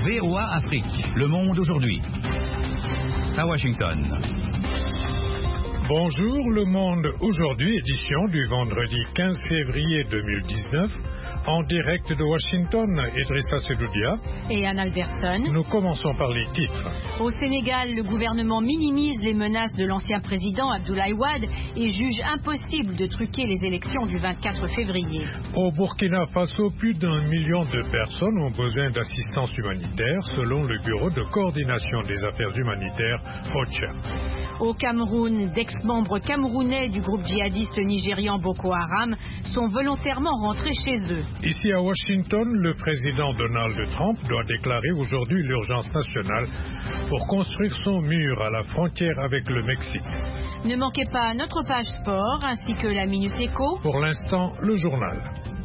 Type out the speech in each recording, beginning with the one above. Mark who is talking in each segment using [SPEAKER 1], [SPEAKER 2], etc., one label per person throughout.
[SPEAKER 1] VOA Afrique, Le Monde aujourd'hui. À Washington.
[SPEAKER 2] Bonjour, Le Monde aujourd'hui, édition du vendredi 15 février 2019. En direct de Washington, Idrissa Sedoudia
[SPEAKER 3] et Anne Albertson.
[SPEAKER 2] Nous commençons par les titres.
[SPEAKER 3] Au Sénégal, le gouvernement minimise les menaces de l'ancien président Abdoulaye Wade et juge impossible de truquer les élections du 24 février.
[SPEAKER 2] Au Burkina Faso, plus d'1 million de personnes ont besoin d'assistance humanitaire selon le Bureau de coordination des affaires humanitaires OCHA.
[SPEAKER 3] Au Cameroun, d'ex-membres camerounais du groupe djihadiste nigérian Boko Haram sont volontairement rentrés chez eux.
[SPEAKER 2] Ici à Washington, le président Donald Trump doit déclarer aujourd'hui l'urgence nationale pour construire son mur à la frontière avec le Mexique.
[SPEAKER 3] Ne manquez pas notre page sport ainsi que la Minute Éco.
[SPEAKER 2] Pour l'instant, le journal.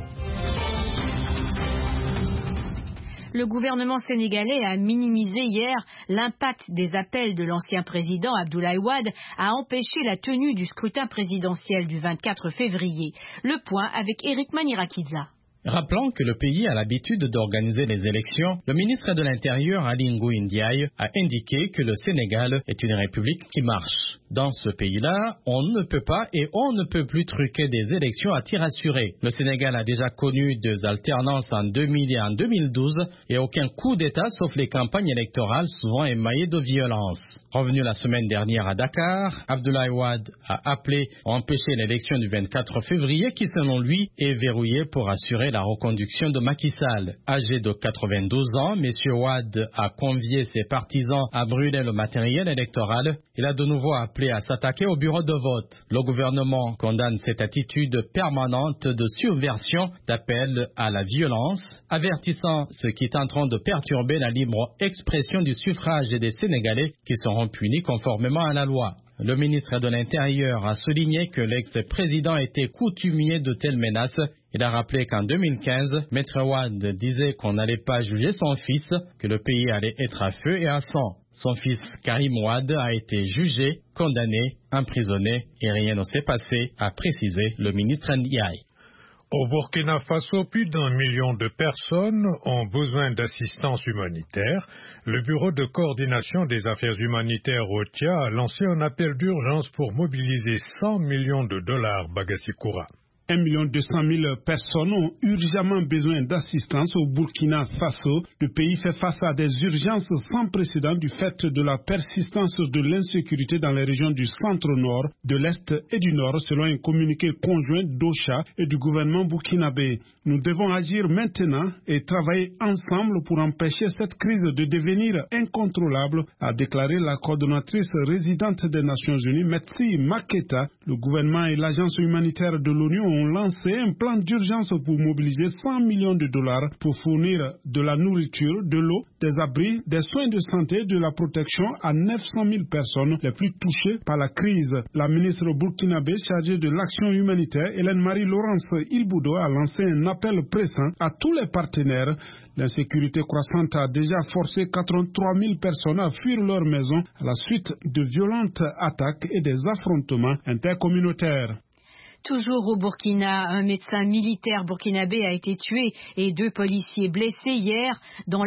[SPEAKER 3] Le gouvernement sénégalais a minimisé hier l'impact des appels de l'ancien président Abdoulaye Wade à empêcher la tenue du scrutin présidentiel du 24 février. Le point avec Eric Manirakiza.
[SPEAKER 4] Rappelant que le pays a l'habitude d'organiser les élections, le ministre de l'Intérieur, Aly Ngouille Ndiaye, a indiqué que le Sénégal est une république qui marche. Dans ce pays-là, on ne peut pas et on ne peut plus truquer des élections à tir assuré. Le Sénégal a déjà connu deux alternances en 2000 et en 2012 et aucun coup d'État sauf les campagnes électorales souvent émaillées de violence. Revenu la semaine dernière à Dakar, Abdoulaye Wade a appelé à empêcher l'élection du 24 février qui, selon lui, est verrouillée pour assurer la reconduction de Macky Sall. Âgé de 92 ans, M. Wade a convié ses partisans à brûler le matériel électoral. Il a de nouveau appelé à s'attaquer au bureau de vote. Le gouvernement condamne cette attitude permanente de subversion, d'appel à la violence, avertissant ce qui est en train de perturber la libre expression du suffrage des Sénégalais qui seront punis conformément à la loi. Le ministre de l'Intérieur a souligné que l'ex-président était coutumier de telles menaces. Il a rappelé qu'en 2015, Maître Wade disait qu'on n'allait pas juger son fils, que le pays allait être à feu et à sang. Son fils Karim Wade a été jugé, condamné, emprisonné et rien ne s'est passé, a précisé le ministre Ndiaye.
[SPEAKER 2] Au Burkina Faso, plus d'1 million de personnes ont besoin d'assistance humanitaire. Le Bureau de coordination des affaires humanitaires OCHA a lancé un appel d'urgence pour mobiliser 100 millions de dollars Bagassi-Koura.
[SPEAKER 5] 1 200 000 personnes ont urgemment besoin d'assistance au Burkina Faso. Le pays fait face à des urgences sans précédent du fait de la persistance de l'insécurité dans les régions du centre-nord, de l'est et du nord, selon un communiqué conjoint d'OCHA et du gouvernement burkinabé. Nous devons agir maintenant et travailler ensemble pour empêcher cette crise de devenir incontrôlable, a déclaré la coordonnatrice résidente des Nations Unies, Metsi Maketa. Le gouvernement et l'agence humanitaire de l'ONU ont lancé un plan d'urgence pour mobiliser 100 millions de dollars pour fournir de la nourriture, de l'eau, des abris, des soins de santé et de la protection à 900 000 personnes les plus touchées par la crise. La ministre burkinabé chargée de l'action humanitaire, Hélène-Marie Laurence Ilboudo, a lancé un appel pressant à tous les partenaires. L'insécurité croissante a déjà forcé 83 000 personnes à fuir leur maison à la suite de violentes attaques et des affrontements intercommunautaires.
[SPEAKER 3] Toujours au Burkina, un médecin militaire burkinabé a été tué et 2 policiers blessés hier dans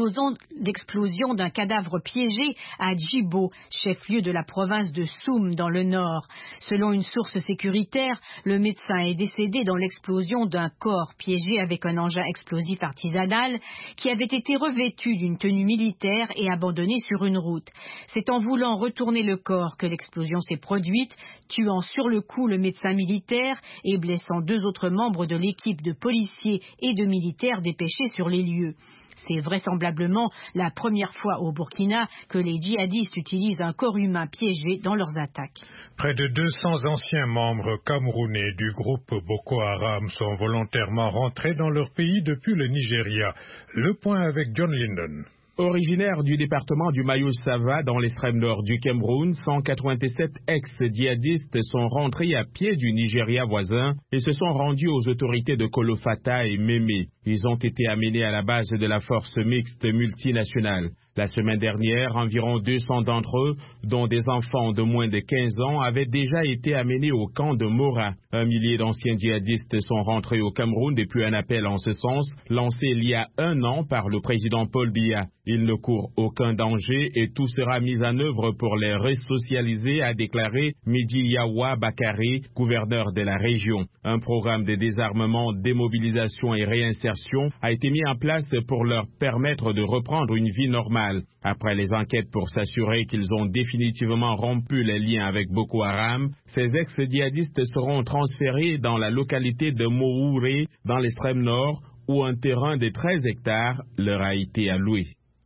[SPEAKER 3] l'explosion d'un cadavre piégé à Djibo, chef-lieu de la province de Soum dans le nord. Selon une source sécuritaire, le médecin est décédé dans l'explosion d'un corps piégé avec un engin explosif artisanal qui avait été revêtu d'une tenue militaire et abandonné sur une route. C'est en voulant retourner le corps que l'explosion s'est produite, tuant sur le coup le médecin militaire et blessant 2 autres membres de l'équipe de policiers et de militaires dépêchés sur les lieux. C'est vraisemblablement la première fois au Burkina que les djihadistes utilisent un corps humain piégé dans leurs attaques.
[SPEAKER 2] Près de 200 anciens membres camerounais du groupe Boko Haram sont volontairement rentrés dans leur pays depuis le Nigeria. Le point avec John Linden.
[SPEAKER 6] Originaires du département du Mayo-Sava dans l'extrême nord du Cameroun, 187 ex-djihadistes sont rentrés à pied du Nigeria voisin et se sont rendus aux autorités de Kolofata et Mémé. Ils ont été amenés à la base de la force mixte multinationale. La semaine dernière, environ 200 d'entre eux, dont des enfants de moins de 15 ans, avaient déjà été amenés au camp de Mora. 1 millier d'anciens djihadistes sont rentrés au Cameroun depuis un appel en ce sens, lancé il y a 1 an par le président Paul Biya. Ils ne courent aucun danger et tout sera mis en œuvre pour les resocialiser, a déclaré Midi Yawa Bakari, gouverneur de la région. Un programme de désarmement, démobilisation et réinsertion a été mis en place pour leur permettre de reprendre une vie normale. Après les enquêtes pour s'assurer qu'ils ont définitivement rompu les liens avec Boko Haram, ces ex-djihadistes seront transférés dans la localité de Mohouré, dans l'extrême nord, où un terrain de 13 hectares leur a été alloué.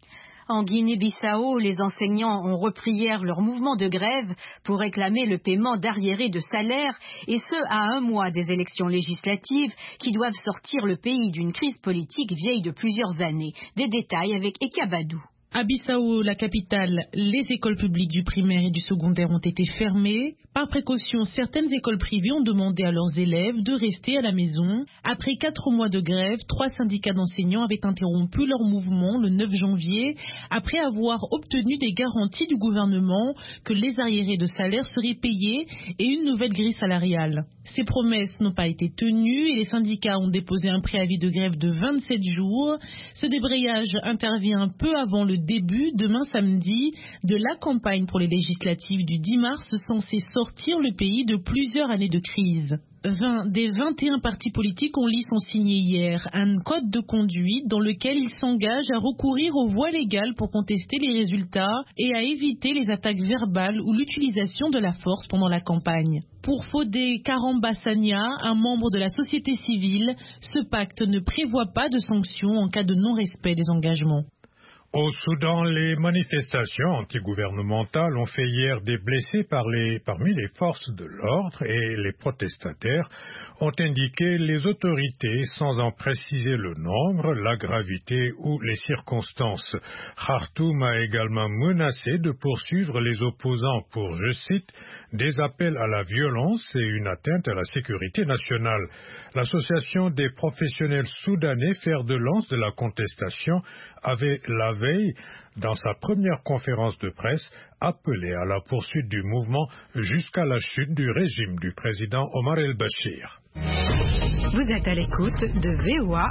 [SPEAKER 3] En Guinée-Bissau, les enseignants ont repris hier leur mouvement de grève pour réclamer le paiement d'arriérés de salaire, et ce à 1 mois des élections législatives qui doivent sortir le pays d'une crise politique vieille de plusieurs années. Des détails avec Ekiabadou.
[SPEAKER 7] À Bissau, la capitale, les écoles publiques du primaire et du secondaire ont été fermées. Par précaution, certaines écoles privées ont demandé à leurs élèves de rester à la maison. Après 4 mois de grève, 3 syndicats d'enseignants avaient interrompu leur mouvement le 9 janvier après avoir obtenu des garanties du gouvernement que les arriérés de salaire seraient payés et une nouvelle grille salariale. Ces promesses n'ont pas été tenues et les syndicats ont déposé un préavis de grève de 27 jours. Ce débrayage intervient peu avant le début, demain samedi, de la campagne pour les législatives du 10 mars censée sortir le pays de plusieurs années de crise. 20 des 21 partis politiques ont signé hier un code de conduite dans lequel ils s'engagent à recourir aux voies légales pour contester les résultats et à éviter les attaques verbales ou l'utilisation de la force pendant la campagne. Pour Fodé Karambasania, un membre de la société civile, ce pacte ne prévoit pas de sanctions en cas de non-respect des engagements.
[SPEAKER 2] Au Soudan, les manifestations antigouvernementales ont fait hier des blessés parmi les forces de l'ordre et les protestataires ont indiqué les autorités sans en préciser le nombre, la gravité ou les circonstances. Khartoum a également menacé de poursuivre les opposants pour, je cite, des appels à la violence et une atteinte à la sécurité nationale. L'association des professionnels soudanais, fer de lance de la contestation, avait la veille, dans sa première conférence de presse, appelé à la poursuite du mouvement jusqu'à la chute du régime du président Omar el-Bashir.
[SPEAKER 3] Vous êtes à l'écoute de VOA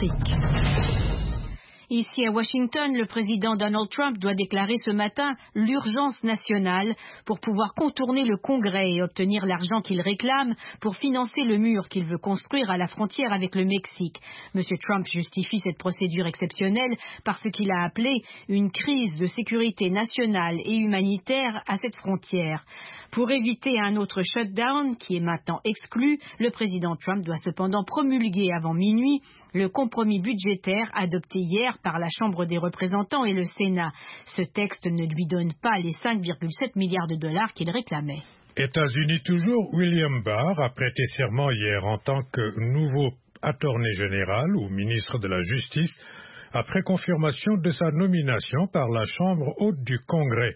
[SPEAKER 3] Afrique. Ici à Washington, le président Donald Trump doit déclarer ce matin l'urgence nationale pour pouvoir contourner le Congrès et obtenir l'argent qu'il réclame pour financer le mur qu'il veut construire à la frontière avec le Mexique. M. Trump justifie cette procédure exceptionnelle par ce qu'il a appelé une crise de sécurité nationale et humanitaire à cette frontière. Pour éviter un autre shutdown, qui est maintenant exclu, le président Trump doit cependant promulguer avant minuit le compromis budgétaire adopté hier par la Chambre des représentants et le Sénat. Ce texte ne lui donne pas les 5,7 milliards de dollars qu'il réclamait.
[SPEAKER 2] États-Unis toujours, William Barr a prêté serment hier en tant que nouveau attorney général ou ministre de la Justice, après confirmation de sa nomination par la Chambre haute du Congrès.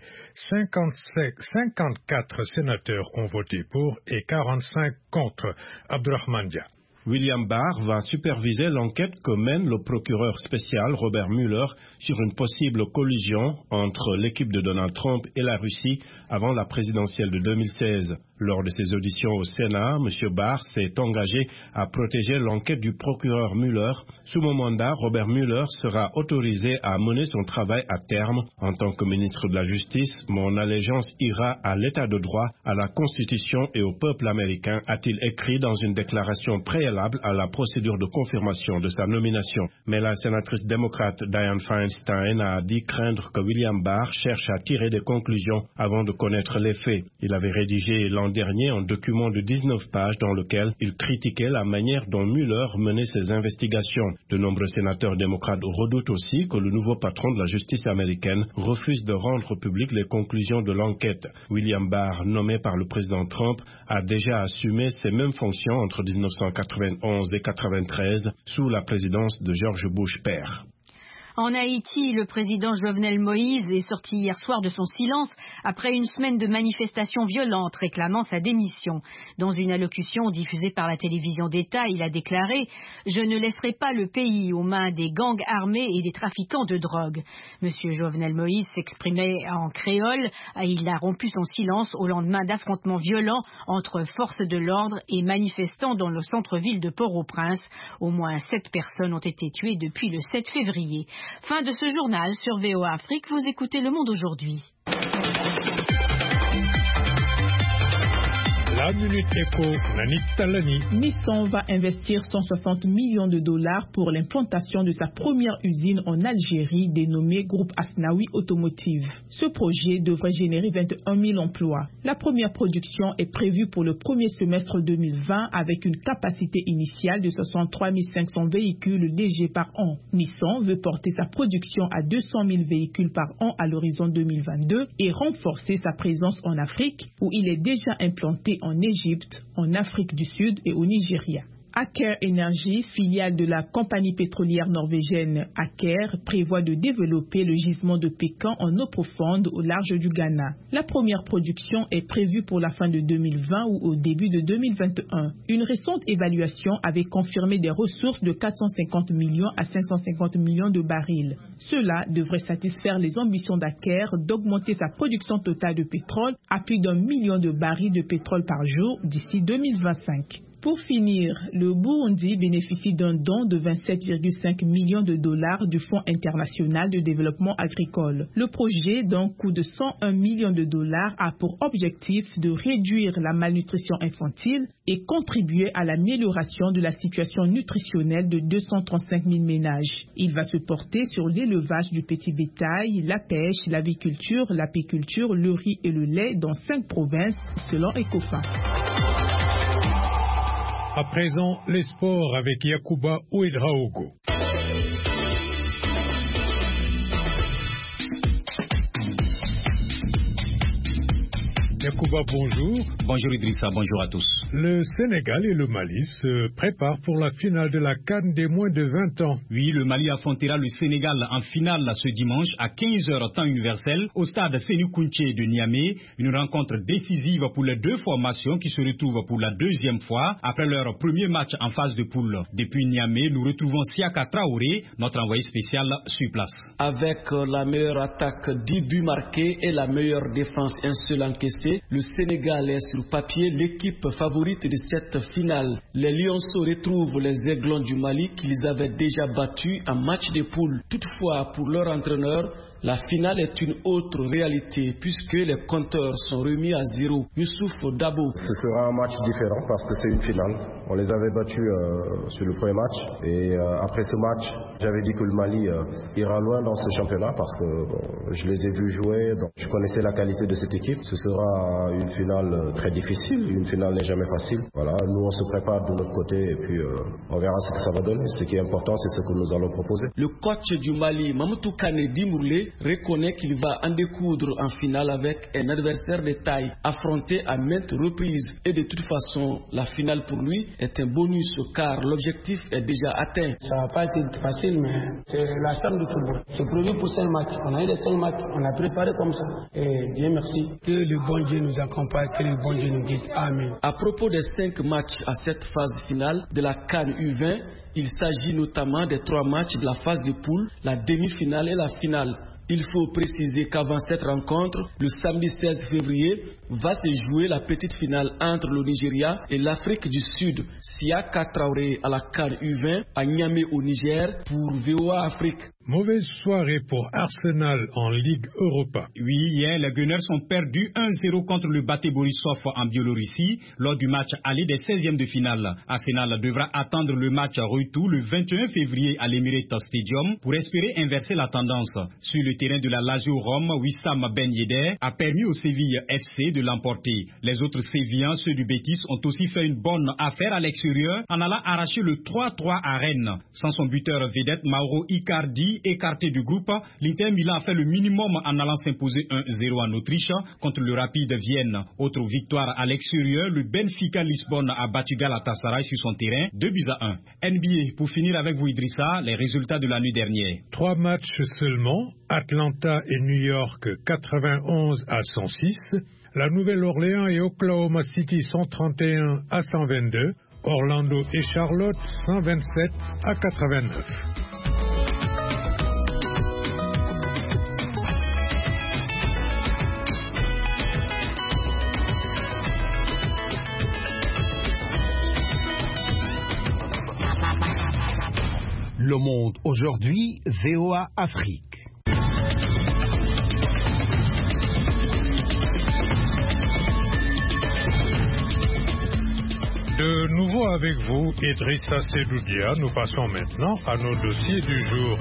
[SPEAKER 2] 54 sénateurs ont voté pour et 45 contre. Abdurrahman Dia.
[SPEAKER 8] William Barr va superviser l'enquête que mène le procureur spécial Robert Mueller sur une possible collusion entre l'équipe de Donald Trump et la Russie avant la présidentielle de 2016. Lors de ses auditions au Sénat, M. Barr s'est engagé à protéger l'enquête du procureur Mueller. Sous mon mandat, Robert Mueller sera autorisé à mener son travail à terme. En tant que ministre de la Justice, mon allégeance ira à l'état de droit, à la Constitution et au peuple américain, a-t-il écrit dans une déclaration préalable à la procédure de confirmation de sa nomination. Mais la sénatrice démocrate Dianne Feinstein a dit craindre que William Barr cherche à tirer des conclusions avant de connaître les faits. Il avait rédigé l'an dernier un document de 19 pages dans lequel il critiquait la manière dont Mueller menait ses investigations. De nombreux sénateurs démocrates redoutent aussi que le nouveau patron de la justice américaine refuse de rendre publiques les conclusions de l'enquête. William Barr, nommé par le président Trump, a déjà assumé ces mêmes fonctions entre 1991 et 1993 sous la présidence de George Bush père.
[SPEAKER 3] En Haïti, le président Jovenel Moïse est sorti hier soir de son silence après une semaine de manifestations violentes réclamant sa démission. Dans une allocution diffusée par la télévision d'État, il a déclaré « Je ne laisserai pas le pays aux mains des gangs armés et des trafiquants de drogue ». Monsieur Jovenel Moïse s'exprimait en créole. Il a rompu son silence au lendemain d'affrontements violents entre forces de l'ordre et manifestants dans le centre-ville de Port-au-Prince. Au moins 7 personnes ont été tuées depuis le 7 février. Fin de ce journal sur VOA Afrique. Vous écoutez Le Monde aujourd'hui.
[SPEAKER 2] La Minute Éco, Nanit Talani.
[SPEAKER 9] Nissan va investir 160 millions de dollars pour l'implantation de sa première usine en Algérie dénommée Groupe Asnaoui Automotive. Ce projet devrait générer 21 000 emplois. La première production est prévue pour le premier semestre 2020 avec une capacité initiale de 63 500 véhicules légers par an. Nissan veut porter sa production à 200 000 véhicules par an à l'horizon 2022 et renforcer sa présence en Afrique où il est déjà implanté en Égypte, en Afrique du Sud et au Nigeria. Aker Energy, filiale de la compagnie pétrolière norvégienne Aker, prévoit de développer le gisement de Pécan en eau profonde au large du Ghana. La première production est prévue pour la fin de 2020 ou au début de 2021. Une récente évaluation avait confirmé des ressources de 450 millions à 550 millions de barils. Cela devrait satisfaire les ambitions d'Aker d'augmenter sa production totale de pétrole à plus d'1 million de barils de pétrole par jour d'ici 2025. Pour finir, le Burundi bénéficie d'un don de 27,5 millions de dollars du Fonds international de développement agricole. Le projet, d'un coût de 101 millions de dollars, a pour objectif de réduire la malnutrition infantile et contribuer à l'amélioration de la situation nutritionnelle de 235 000 ménages. Il va se porter sur l'élevage du petit bétail, la pêche, l'aviculture, l'apiculture, le riz et le lait dans 5 provinces, selon Ecofa.
[SPEAKER 2] À présent, les sports avec Yacouba Ouedraogo. Yacouba, bonjour.
[SPEAKER 10] Bonjour Idrissa, bonjour à tous.
[SPEAKER 2] Le Sénégal et le Mali se préparent pour la finale de la CAN des moins de 20 ans.
[SPEAKER 10] Oui, le Mali affrontera le Sénégal en finale ce dimanche à 15h temps universel au stade Sékou Kounché de Niamey. Une rencontre décisive pour les deux formations qui se retrouvent pour la deuxième fois après leur premier match en phase de poule. Depuis Niamey, nous retrouvons Siaka Traoré, notre envoyé spécial sur place.
[SPEAKER 11] Avec la meilleure attaque, 10 buts marqués et la meilleure défense, un seul encaissé, le Sénégal est sur papier l'équipe favorite de cette finale. Les Lionceaux retrouvent les Aiglons du Mali qu'ils avaient déjà battus en match de poule. Toutefois, pour leur entraîneur, la finale est une autre réalité puisque les compteurs sont remis à zéro. Youssouf Dabo.
[SPEAKER 12] Ce sera un match différent parce que c'est une finale. On les avait battus sur le premier match et après ce match, j'avais dit que le Mali ira loin dans ce championnat parce que je les ai vus jouer, donc je connaissais la qualité de cette équipe. Ce sera une finale très difficile, une finale n'est jamais facile. Voilà, nous on se prépare de notre côté et puis on verra ce que ça va donner. Ce qui est important, c'est ce que nous allons proposer.
[SPEAKER 11] Le coach du Mali, Mamadou Kanedi Mourlé, reconnaît qu'il va en découdre en finale avec un adversaire de taille affronté à maintes reprises. Et de toute façon, la finale pour lui est un bonus car l'objectif est déjà atteint.
[SPEAKER 13] Ça n'a pas été facile, mais c'est la charme du football. C'est prévu pour 5 matchs. On a eu les 5 matchs, on a préparé comme ça. Et Dieu merci. Que le bon Dieu nous accompagne, que le bon Dieu nous guide. Amen.
[SPEAKER 11] À propos des 5 matchs à cette phase finale de la CAN U20, il s'agit notamment des 3 matchs de la phase de poule, la demi-finale et la finale. Il faut préciser qu'avant cette rencontre, le samedi 16 février, va se jouer la petite finale entre le Nigeria et l'Afrique du Sud. Siaka Traoré à la CAN U20 à Niamey au Niger pour VOA Afrique.
[SPEAKER 2] Mauvaise soirée pour Arsenal en Ligue Europa.
[SPEAKER 10] Oui, hier, les Gunners ont perdu 1-0 contre le Bate Borisov en Biélorussie lors du match aller des 16e de finale. Arsenal devra attendre le match retour le 21 février à l'Emirates Stadium pour espérer inverser la tendance. Sur le terrain de la Lazio Rome, Wissam Ben Yedder a permis au Séville FC de l'emporter. Les autres Sévillans, ceux du Betis, ont aussi fait une bonne affaire à l'extérieur en allant arracher le 3-3 à Rennes. Sans son buteur vedette Mauro Icardi, Napoli, écarté du groupe, l'Inter Milan a fait le minimum en allant s'imposer 1-0 en Autriche contre le Rapide Vienne. Autre victoire à l'extérieur, le Benfica Lisbonne a battu Galatasaray sur son terrain 2-1. NBA, pour finir avec vous Idrissa, les résultats de la nuit dernière.
[SPEAKER 2] 3 matchs seulement, Atlanta et New York 91-106, la Nouvelle-Orléans et Oklahoma City 131-122, Orlando et Charlotte 127-89.
[SPEAKER 14] Le Monde aujourd'hui, VOA Afrique.
[SPEAKER 2] De nouveau avec vous, Idrissa Sedoudia, nous passons maintenant à nos dossiers du jour.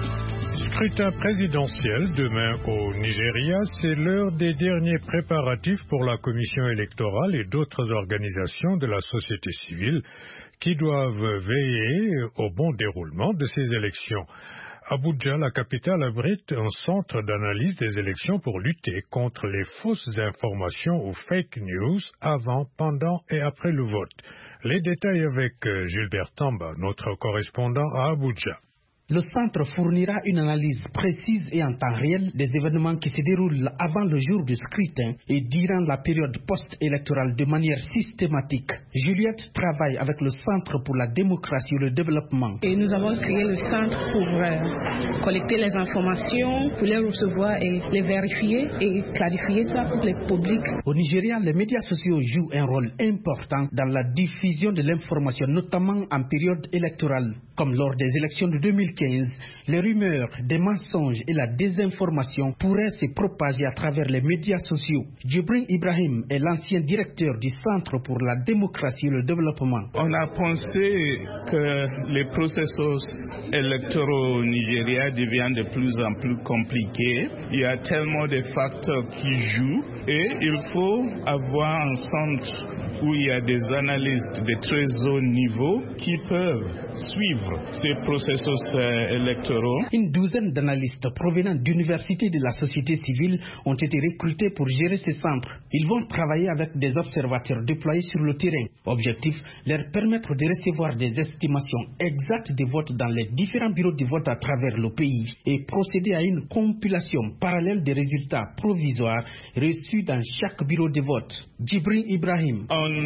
[SPEAKER 2] Scrutin présidentiel demain au Nigeria, c'est l'heure des derniers préparatifs pour la commission électorale et d'autres organisations de la société civile qui doivent veiller au bon déroulement de ces élections. Abuja, la capitale, abrite un centre d'analyse des élections pour lutter contre les fausses informations ou fake news avant, pendant et après le vote. Les détails avec Gilbert Tamba, notre correspondant à Abuja.
[SPEAKER 15] Le centre fournira une analyse précise et en temps réel des événements qui se déroulent avant le jour du scrutin et durant la période post-électorale de manière systématique. Juliette travaille avec le Centre pour la démocratie et le développement.
[SPEAKER 16] Et nous avons créé le centre pour collecter les informations, pour les recevoir et les vérifier et clarifier ça pour le public.
[SPEAKER 15] Au Nigeria, les médias sociaux jouent un rôle important dans la diffusion de l'information, notamment en période électorale, comme lors des élections de 2015. Les rumeurs, des mensonges et la désinformation pourraient se propager à travers les médias sociaux. Djibril Ibrahim est l'ancien directeur du Centre pour la démocratie et le développement.
[SPEAKER 17] On a pensé que les processus électoraux au Nigeria deviennent de plus en plus compliqués. Il y a tellement de facteurs qui jouent et il faut avoir un centre où il y a des analystes de très haut niveau qui peuvent suivre ces processus électoraux.
[SPEAKER 15] Une douzaine d'analystes provenant d'universités de la société civile ont été recrutés pour gérer ces centres. Ils vont travailler avec des observateurs déployés sur le terrain. Objectif, leur permettre de recevoir des estimations exactes des votes dans les différents bureaux de vote à travers le pays et procéder à une compilation parallèle des résultats provisoires reçus dans chaque bureau de vote. Djibril Ibrahim.
[SPEAKER 17] On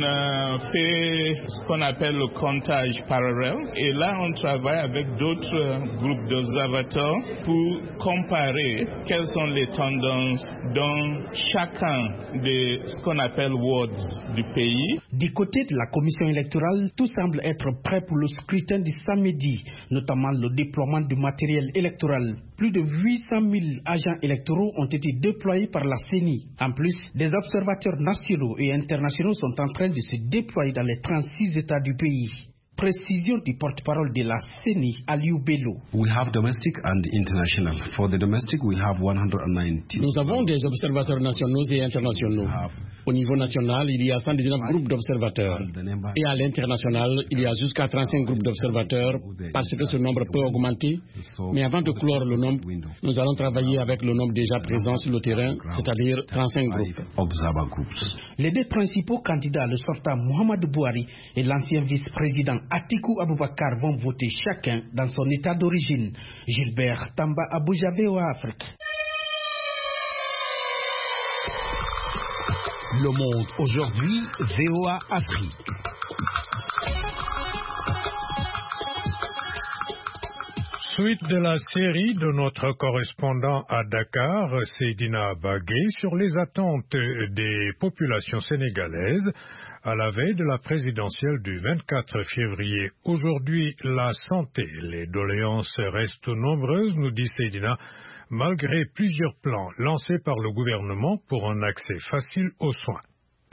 [SPEAKER 17] fait ce qu'on appelle le comptage parallèle et là on travaille avec d'autres groupes d'observateurs pour comparer quelles sont les tendances dans chacun de ce qu'on appelle wards du pays.
[SPEAKER 15] Du côté de la commission électorale, tout semble être prêt pour le scrutin du samedi, notamment le déploiement du matériel électoral. Plus de 800 000 agents électoraux ont été déployés par la CENI. En plus, des observateurs nationaux et internationaux sont en train de se déployer dans les 36 États du pays. Précision du porte-parole de la CENI, Aliou Bello.
[SPEAKER 18] We have domestic and international. For the domestic, we have 190.
[SPEAKER 19] Nous avons des observateurs nationaux et internationaux. Au niveau national, il y a 119 groupes d'observateurs. Et à l'international, il y a jusqu'à 35 groupes d'observateurs parce que ce nombre peut augmenter. Mais avant de clore le nombre, nous allons travailler avec le nombre déjà présent sur le terrain, c'est-à-dire 35 groupes.
[SPEAKER 15] Les deux principaux candidats, le sortant Mohamed Bouhari et l'ancien vice-président Atiku Abubakar, vont voter chacun dans son état d'origine. Gilbert Tamba, Abuja, VOA Afrique.
[SPEAKER 14] Le Monde aujourd'hui, VOA Afrique.
[SPEAKER 2] Suite de la série de notre correspondant à Dakar, Seydina Bagué, sur les attentes des populations sénégalaises à la veille de la présidentielle du 24 février. Aujourd'hui, la santé, les doléances restent nombreuses, nous dit Seydina, malgré plusieurs plans lancés par le gouvernement pour un accès facile aux soins.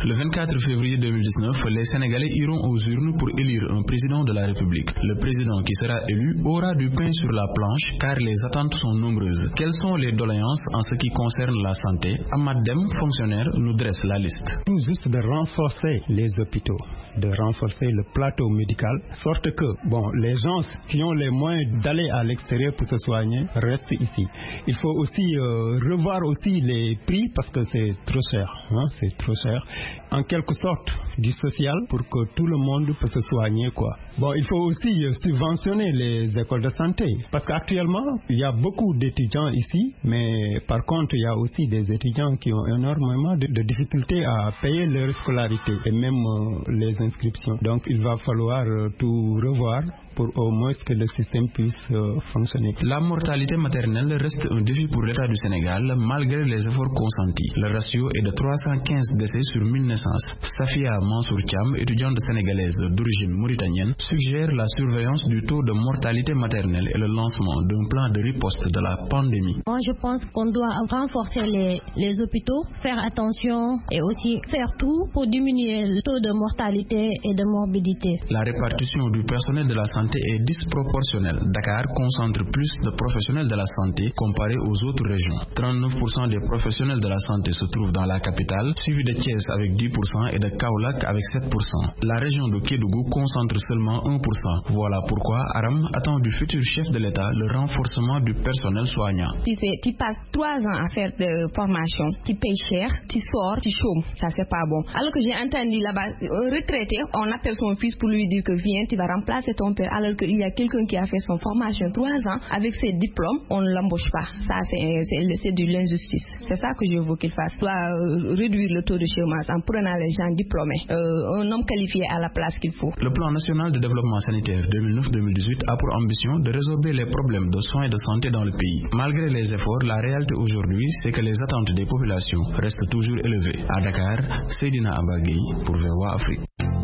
[SPEAKER 20] Le 24 février 2019, les Sénégalais iront aux urnes pour élire un président de la République. Le président qui sera élu aura du pain sur la planche car les attentes sont nombreuses. Quelles sont les doléances en ce qui concerne la santé? Ahmad Dem, fonctionnaire, nous dresse la liste.
[SPEAKER 21] Tout juste de renforcer les hôpitaux, de renforcer le plateau médical, sorte que les gens qui ont les moyens d'aller à l'extérieur pour se soigner restent ici. Il faut aussi revoir aussi les prix parce que c'est trop cher. C'est trop cher. En quelque sorte du social pour que tout le monde puisse se soigner, quoi. Il faut aussi subventionner les écoles de santé parce qu'actuellement il y a beaucoup d'étudiants ici, mais par contre il y a aussi des étudiants qui ont énormément de difficultés à payer leur scolarité et même les inscriptions. Donc il va falloir tout revoir pour au moins que le système puisse fonctionner.
[SPEAKER 20] La mortalité maternelle reste un défi pour l'État du Sénégal malgré les efforts consentis. Le ratio est de 315 décès sur 1000 naissances. Safia Mansour Thiam, étudiante sénégalaise d'origine mauritanienne, suggère la surveillance du taux de mortalité maternelle et le lancement d'un plan de riposte de la pandémie.
[SPEAKER 22] Moi, je pense qu'on doit renforcer les hôpitaux, faire attention et aussi faire tout pour diminuer le taux de mortalité et de morbidité.
[SPEAKER 20] La répartition du personnel de la santé est disproportionnelle. Dakar concentre plus de professionnels de la santé comparé aux autres régions. 39% des professionnels de la santé se trouvent dans la capitale, suivi de Thiès avec 10% et de Kaolack avec 7%. La région de Kédougou concentre seulement 1%. Voilà pourquoi Aram attend du futur chef de l'État le renforcement du personnel soignant.
[SPEAKER 23] Tu passes 3 ans à faire de formation, tu payes cher, tu sors, tu chômes. Ça c'est pas bon. Alors que j'ai entendu là-bas, un retraité, on appelle son fils pour lui dire que viens, tu vas remplacer ton père. Alors qu'il y a quelqu'un qui a fait son formation 3 ans, avec ses diplômes, on ne l'embauche pas. Ça, c'est de l'injustice. C'est ça que je veux qu'il fasse. Soit réduire le taux de chômage en prenant les gens diplômés. Un homme qualifié à la place qu'il faut.
[SPEAKER 20] Le plan national de développement sanitaire 2009-2018 a pour ambition de résorber les problèmes de soins et de santé dans le pays. Malgré les efforts, la réalité aujourd'hui, c'est que les attentes des populations restent toujours élevées. À Dakar, Seydina Abagui pour VOA Afrique.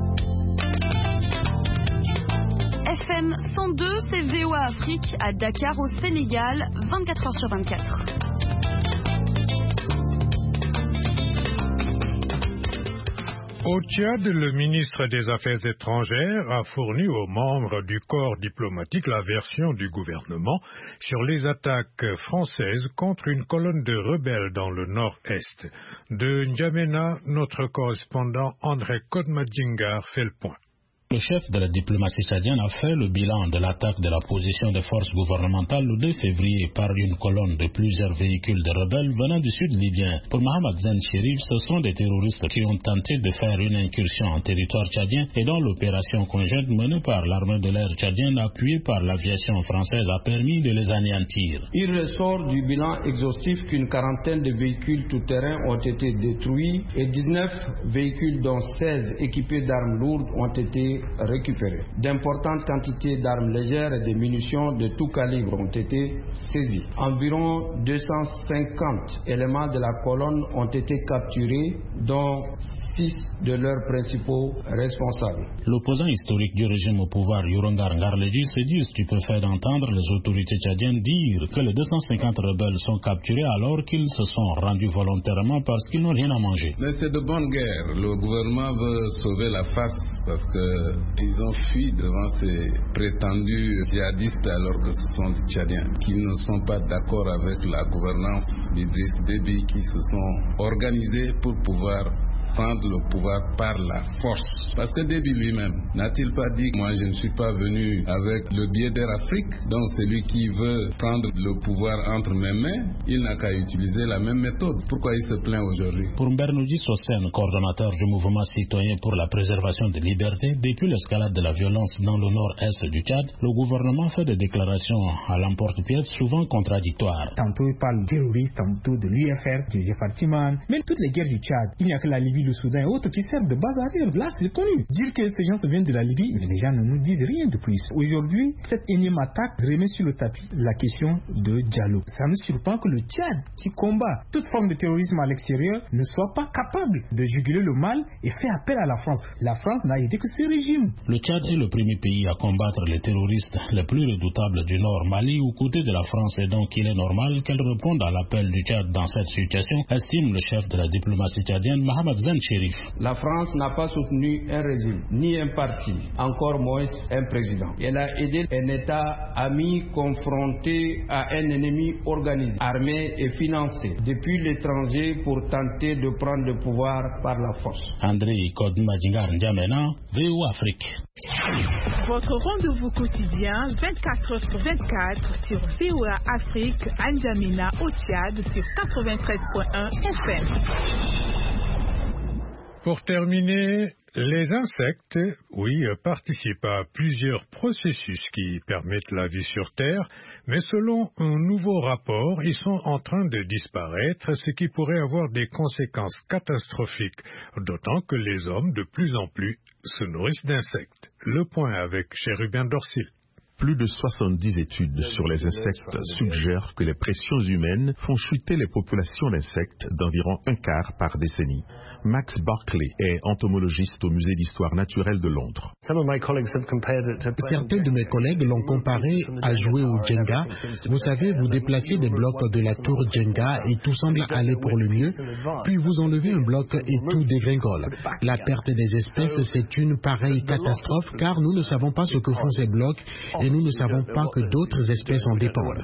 [SPEAKER 24] FM 102, c'est VOA Afrique à Dakar au Sénégal, 24h sur 24.
[SPEAKER 2] Au Tchad, le ministre des Affaires étrangères a fourni aux membres du corps diplomatique la version du gouvernement sur les attaques françaises contre une colonne de rebelles dans le nord-est. De N'Djamena, notre correspondant André Kodmadjingar fait le point.
[SPEAKER 25] Le chef de la diplomatie tchadienne a fait le bilan de l'attaque de la position des forces gouvernementales le 2 février par une colonne de plusieurs véhicules de rebelles venant du sud libyen. Pour Mohamed Zen Chérif, ce sont des terroristes qui ont tenté de faire une incursion en territoire tchadien et dont l'opération conjointe menée par l'armée de l'air tchadienne appuyée par l'aviation française a permis de les anéantir.
[SPEAKER 26] Il ressort du bilan exhaustif qu'une quarantaine de véhicules tout-terrain ont été détruits et 19 véhicules dont 16 équipés d'armes lourdes ont été récupérés. D'importantes quantités d'armes légères et de munitions de tout calibre ont été saisies. Environ 250 éléments de la colonne ont été capturés, dont 6 de leurs principaux responsables.
[SPEAKER 25] L'opposant historique du régime au pouvoir, Yorongar Ngarledji, se dit stupéfait d'entendre les autorités tchadiennes dire que les 250 rebelles sont capturés alors qu'ils se sont rendus volontairement parce qu'ils n'ont rien à manger.
[SPEAKER 27] Mais c'est de bonne guerre. Le gouvernement veut sauver la face parce qu'ils ont fui devant ces prétendus djihadistes alors que ce sont des Tchadiens qui ne sont pas d'accord avec la gouvernance d'Idriss Déby, qui se sont organisés pour pouvoir prendre le pouvoir par la force. Parce que Déby lui-même n'a-t-il pas dit moi je ne suis pas venu avec le biais d'Air Afrique, donc celui qui veut prendre le pouvoir entre mes mains, il n'a qu'à utiliser la même méthode. Pourquoi il se plaint aujourd'hui?
[SPEAKER 25] Pour Mbernoudji Sosen, coordonnateur du mouvement citoyen pour la préservation des libertés, depuis l'escalade de la violence dans le nord-est du Tchad, le gouvernement fait des déclarations à l'emporte-pièce souvent contradictoires.
[SPEAKER 28] Tantôt il parle de terroristes, tantôt de l'UFR, du Fartiman, même toutes les guerres du Tchad, il n'y a que la Libye, le Soudan et autres qui servent de base arrière. Là, c'est connu. Dire que ces gens se viennent de la Libye, mais les gens ne nous disent rien de plus. Aujourd'hui, cette énième attaque remet sur le tapis la question de Diallo. Ça nous surprend que le Tchad, qui combat toute forme de terrorisme à l'extérieur, ne soit pas capable de juguler le mal et fait appel à la France. La France n'a aidé que ce régime.
[SPEAKER 25] Le Tchad est le premier pays à combattre les terroristes les plus redoutables du Nord, Mali, aux côtés de la France, et donc il est normal qu'elle réponde à l'appel du Tchad dans cette situation, estime le chef de la diplomatie tchadienne, Mohamed Zen Chérif.
[SPEAKER 26] La France n'a pas soutenu un régime, ni un parti, encore moins un président. Elle a aidé un État ami confronté à un ennemi organisé, armé et financé depuis l'étranger pour tenter de prendre le pouvoir par la force.
[SPEAKER 25] André Kodmadjingar N'Djamena, VOA Afrique.
[SPEAKER 1] Votre rendez-vous quotidien 24h/24 sur VOA Afrique, à N'Djamena au Tchad sur 93.1 FM.
[SPEAKER 2] Pour terminer, les insectes, participent à plusieurs processus qui permettent la vie sur Terre, mais selon un nouveau rapport, ils sont en train de disparaître, ce qui pourrait avoir des conséquences catastrophiques, d'autant que les hommes, de plus en plus, se nourrissent d'insectes. Le point avec Chérubin Dorsil.
[SPEAKER 3] Plus de 70 études sur les insectes suggèrent que les pressions humaines font chuter les populations d'insectes d'environ un quart par décennie. Max Barclay est entomologiste au Musée d'histoire naturelle de Londres.
[SPEAKER 4] Certains de mes collègues l'ont comparé à jouer au Jenga. Vous savez, vous déplacez des blocs de la tour Jenga et tout semble aller pour le mieux, puis vous enlevez un bloc et tout dégringole. La perte des espèces, c'est une pareille catastrophe car nous ne savons pas ce que font ces blocs et nous ne savons pas que d'autres espèces en dépendent.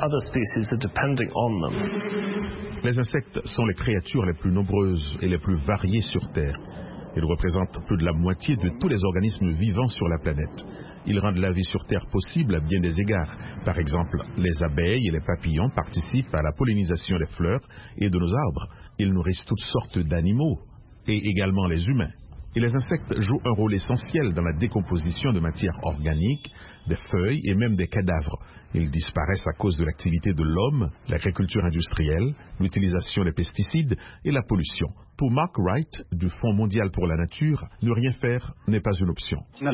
[SPEAKER 3] Les insectes sont les créatures les plus nombreuses et les plus variées sur Terre. Ils représentent plus de la moitié de tous les organismes vivants sur la planète. Ils rendent la vie sur Terre possible à bien des égards. Par exemple, les abeilles et les papillons participent à la pollinisation des fleurs et de nos arbres. Ils nourrissent toutes sortes d'animaux et également les humains. Et les insectes jouent un rôle essentiel dans la décomposition de matières organiques, des feuilles et même des cadavres. Ils disparaissent à cause de l'activité de l'homme, l'agriculture industrielle, l'utilisation des pesticides et la pollution. Pour Mark Wright, du Fonds mondial pour la nature, ne rien faire n'est pas une option.
[SPEAKER 5] Pour un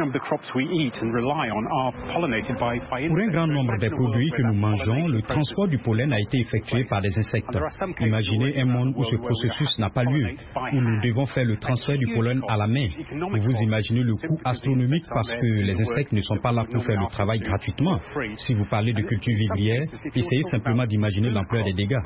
[SPEAKER 5] grand nombre des produits que nous mangeons, le transport du pollen a été effectué par des insectes. Imaginez un monde où ce processus n'a pas lieu, où nous devons faire le transfert du pollen à la main. Vous imaginez le coût astronomique parce que les insectes ne sont pas là pour faire le travail gratuitement. Si vous parlez de culture vivrière, essayez simplement d'imaginer l'ampleur des dégâts.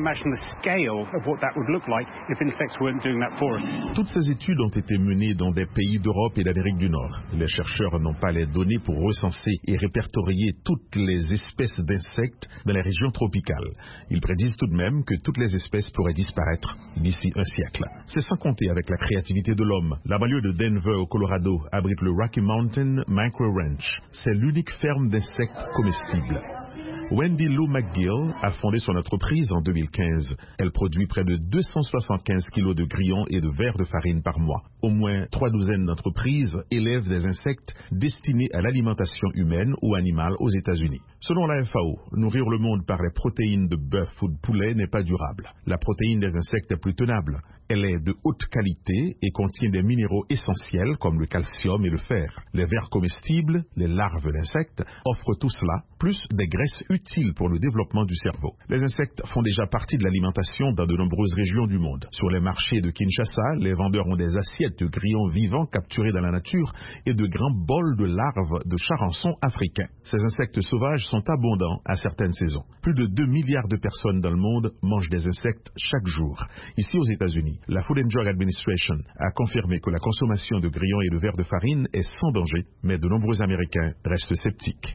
[SPEAKER 3] Toutes ces études ont été menées dans des pays d'Europe et d'Amérique du Nord. Les chercheurs n'ont pas les données pour recenser et répertorier toutes les espèces d'insectes dans les régions tropicales. Ils prédisent tout de même que toutes les espèces pourraient disparaître d'ici un siècle. C'est sans compter avec la créativité de l'homme. La banlieue de Denver au Colorado abrite le Rocky Mountain Micro Ranch. C'est l'unique ferme d'insectes comestibles. Wendy Lou McGill a fondé son entreprise en 2015. Elle produit près de 275 kilos de grillons et de vers de farine par mois. Au moins 3 douzaines d'entreprises élèvent des insectes destinés à l'alimentation humaine ou animale aux États-Unis. Selon la FAO, nourrir le monde par les protéines de bœuf ou de poulet n'est pas durable. La protéine des insectes est plus tenable. Elle est de haute qualité et contient des minéraux essentiels comme le calcium et le fer. Les vers comestibles, les larves d'insectes, offrent tout cela, plus des graisses utiles pour le développement du cerveau. Les insectes font déjà partie de l'alimentation dans de nombreuses régions du monde. Sur les marchés de Kinshasa, les vendeurs ont des assiettes de grillons vivants capturés dans la nature et de grands bols de larves de charançons africains. Ces insectes sauvages sont abondants à certaines saisons. Plus de 2 milliards de personnes dans le monde mangent des insectes chaque jour. Ici aux États-Unis, la Food and Drug Administration a confirmé que la consommation de grillons et de vers de farine est sans danger, mais de nombreux Américains restent sceptiques.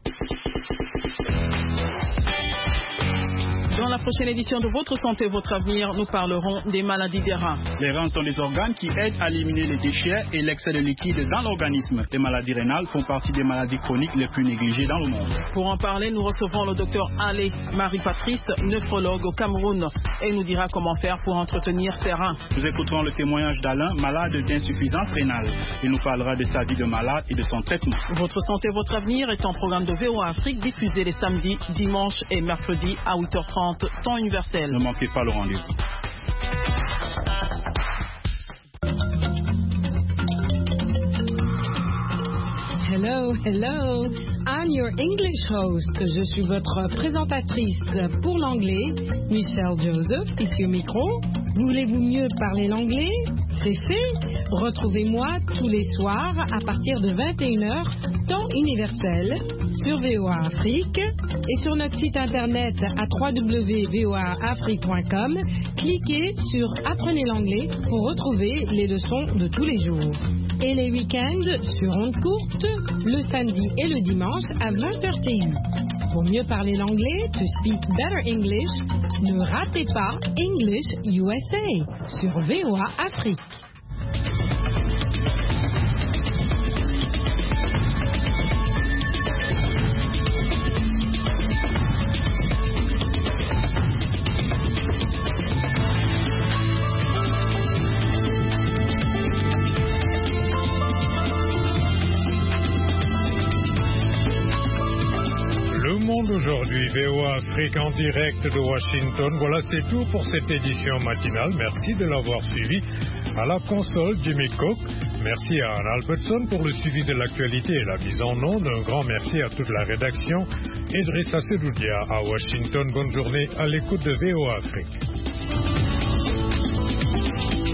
[SPEAKER 1] Dans la prochaine édition de Votre Santé, Votre Avenir, nous parlerons des maladies des reins.
[SPEAKER 6] Les reins sont des organes qui aident à éliminer les déchets et l'excès de liquide dans l'organisme. Les maladies rénales font partie des maladies chroniques les plus négligées dans le monde.
[SPEAKER 1] Pour en parler, nous recevons le docteur Allé Marie-Patrice, nephrologue au Cameroun, et nous dira comment faire pour entretenir ses reins.
[SPEAKER 6] Nous écouterons le témoignage d'Alain, malade d'insuffisance rénale. Il nous parlera de sa vie de malade et de son traitement.
[SPEAKER 1] Votre Santé, Votre Avenir est un programme de VOA Afrique diffusé les samedis, dimanches et mercredis à 8h30. Temps universel.
[SPEAKER 6] Ne manquez pas le rendez-vous.
[SPEAKER 7] Hello, hello. I'm your English host. Je suis votre présentatrice pour l'anglais, Michelle Joseph, ici au micro. Voulez-vous mieux parler l'anglais? C'est fait. Retrouvez-moi tous les soirs à partir de 21h temps universel sur VOA Afrique et sur notre site internet à www.voaafrique.com. Cliquez sur Apprenez l'anglais pour retrouver les leçons de tous les jours. Et les week-ends sur ondes courtes, le samedi et le dimanche à 20h TU. Pour mieux parler l'anglais, to speak better English, ne ratez pas English USA sur VOA Afrique.
[SPEAKER 2] Aujourd'hui, VOA Afrique en direct de Washington. Voilà, c'est tout pour cette édition matinale. Merci de l'avoir suivi. À la console, Jimmy Cook. Merci à Anne Albertson pour le suivi de l'actualité et la mise en onde. Un grand merci à toute la rédaction. Idrissa Sedoudia à Washington. Bonne journée à l'écoute de VOA Afrique.